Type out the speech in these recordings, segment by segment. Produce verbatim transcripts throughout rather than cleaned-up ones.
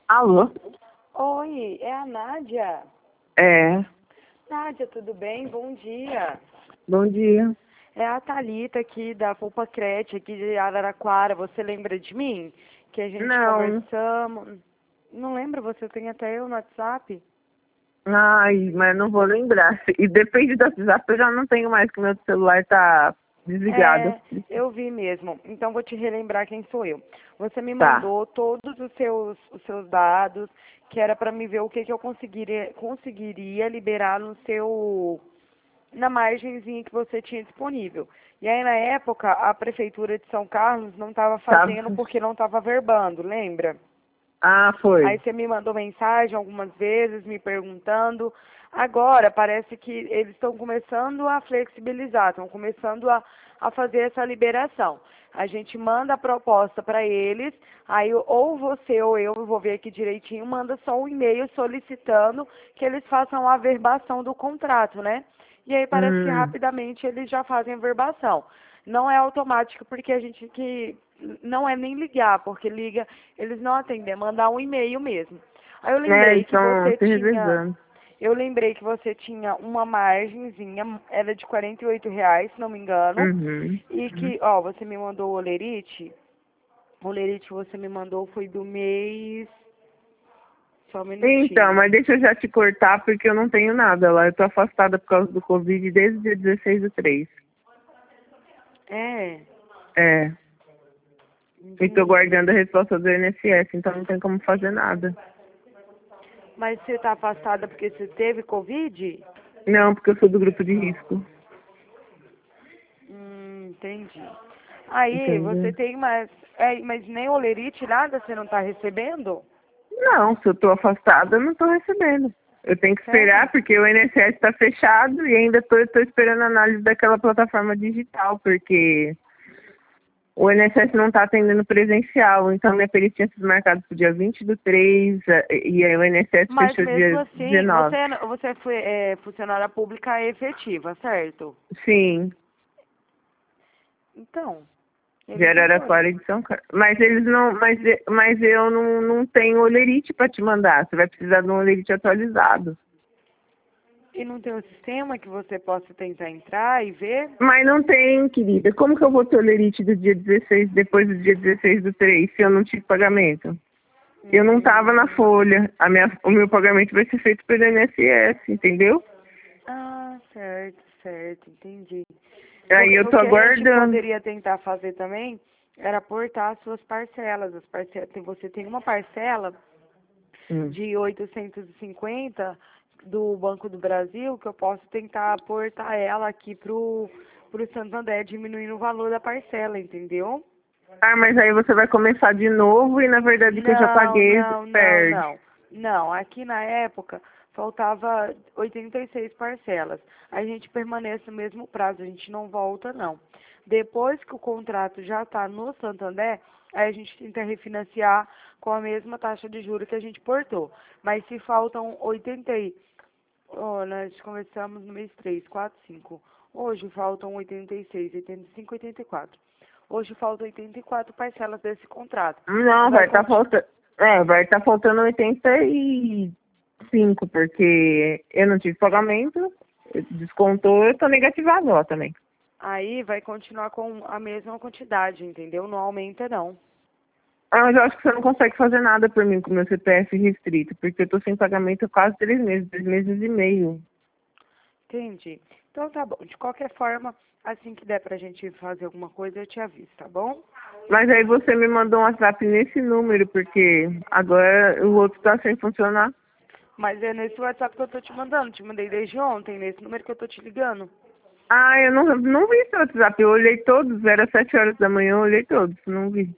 Alô? Oi, é a Nádia. É. Nádia, tudo bem? Bom dia. Bom dia. É a Thalita aqui da Polpa Crete, aqui de Araraquara. Você lembra de mim? Que a gente Não. conversamos. Não lembra? Você tem até eu no WhatsApp? Ai, mas não vou lembrar. E depende do WhatsApp, eu já não tenho mais, que meu celular tá desligado. É, eu vi mesmo. Então vou te relembrar quem sou eu. Você me Tá. mandou todos os seus, os seus dados, que era para me ver o que, que eu conseguiria, conseguiria liberar no seu, na margenzinha que você tinha disponível. E aí na época a prefeitura de São Carlos não estava Tá. fazendo porque não estava verbando, lembra? Ah, Aí foi. você me mandou mensagem algumas vezes me perguntando. Agora parece que eles estão começando a flexibilizar, estão começando a, a fazer essa liberação. A gente manda a proposta para eles, aí ou você ou eu, eu vou ver aqui direitinho, manda só um e-mail solicitando que eles façam a averbação do contrato, né? E aí parece que Hum. rapidamente eles já fazem a averbação. Não é automático porque a gente que não é nem ligar, porque liga, eles não atendem, é mandar um e-mail mesmo. Aí eu É, lembrei eles que estão você se tinha, revezando. eu lembrei que você tinha uma margenzinha, era de quarenta e oito reais, se não me engano, Uhum. e Uhum. que, ó, você me mandou o olerite, o olerite que você me mandou foi do mês, só um Então, minutinho. mas deixa eu já te cortar, porque eu não tenho nada lá. Eu tô afastada por causa do Covid desde o dia dezesseis do três. É, É. E tô entendi. guardando a resposta do I N S S, então não tem como fazer nada. Mas você tá afastada porque você teve Covid? Não, porque eu sou do grupo de risco. Hum, entendi. Aí, você Entendeu? tem mais, é, mas nem olerite, nada, você não tá recebendo? Não, se eu tô afastada, eu não tô recebendo. Eu tenho que Sério? esperar, porque o I N S S está fechado e ainda tô, tô esperando a análise daquela plataforma digital, porque o I N S S não está atendendo presencial. Então, minha perícia tinha sido marcada para o dia vinte do três e aí o I N S S Mas fechou mesmo dia assim, você, dezenove. é- você foi é, funcionária pública efetiva, certo? Sim, Então, de eles não foram. Araraquara e de São Carlos. Mas eles não, mas, mas eu não, não tenho olerite para te mandar. Você vai precisar de um olerite atualizado. E não tem um sistema que você possa tentar entrar e ver? Mas não tem, querida. Como que eu vou ter olerite do dia dezesseis, depois do dia dezesseis do três, se eu não tive pagamento? Eu não estava na Hum, folha. A minha, o meu pagamento vai ser feito pelo I N S S, entendeu? ah, certo, certo, entendi. Aí Porque eu o tô que a gente aguardando. poderia tentar fazer também era portar as suas parcelas. As parcelas, você tem uma parcela Hum. de oitocentos e cinquenta do Banco do Brasil, que eu posso tentar aportar ela aqui pro, pro Santander, diminuindo o valor da parcela, entendeu? Ah, mas aí você vai começar de novo e na verdade o que eu já Não, paguei não, não, perde. não. Não, aqui na época faltava oitenta e seis parcelas. A gente permanece no mesmo prazo, a gente não volta, não. Depois que o contrato já está no Santander, aí a gente tenta refinanciar com a mesma taxa de juros que a gente portou. Mas se faltam oitenta e... Oh, nós começamos no mês três, quatro, cinco. Hoje faltam oitenta e seis, oitenta e cinco, oitenta e quatro. Hoje faltam oitenta e quatro parcelas desse contrato. Não, Vai vai estar continuar. faltando. É, vai estar faltando oitenta e cinco, porque eu não tive pagamento, descontou, eu tô negativado lá também. Aí vai continuar com a mesma quantidade, entendeu? Não aumenta, não. Ah, mas eu acho que você não consegue fazer nada por mim com o meu C P F restrito, porque eu tô sem pagamento há quase três meses, três meses e meio. Entendi. Então tá bom. De qualquer forma, assim que der pra gente fazer alguma coisa, eu te aviso, tá bom? Mas aí você me mandou um WhatsApp nesse número, porque agora o outro tá sem funcionar. Mas é nesse WhatsApp que eu tô te mandando. Te mandei desde ontem, nesse número que eu tô te ligando. Ah, eu não, não vi seu WhatsApp, eu olhei todos, era sete horas da manhã, eu olhei todos, não vi.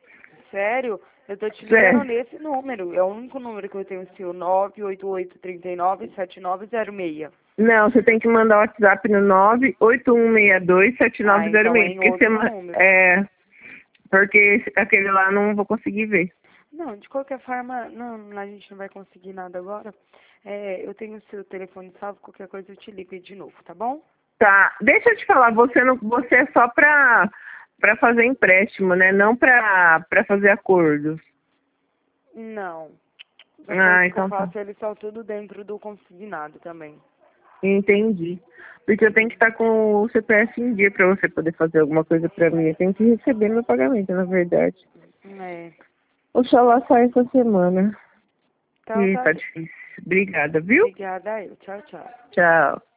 Sério? Eu tô te ligando Sério. nesse número. É o único número que eu tenho seu, nove oito oito, três nove, sete nove zero seis. Não, você tem que mandar o WhatsApp no nove oito um seis dois sete Ah, nove zero então é seis, em porque você, outro ma- número. é, porque esse- aquele lá não vou conseguir ver. Não, de qualquer forma, não, a gente não vai conseguir nada agora. É, eu tenho o seu telefone salvo, qualquer coisa eu te ligo aí de novo, tá bom? Tá, deixa eu te falar, você não, você é só pra, pra fazer empréstimo, né? Não pra, pra fazer acordos. Não. Ah, que então eu tá. faço eles só tudo dentro do consignado também. Entendi. Porque eu tenho que estar com o C P F em dia pra você poder fazer alguma coisa pra mim. Eu tenho que receber meu pagamento, na verdade. É. Oxalá sai essa semana. Então E tá tá bem. difícil. Obrigada, viu? Obrigada a eu. Tchau, tchau. Tchau.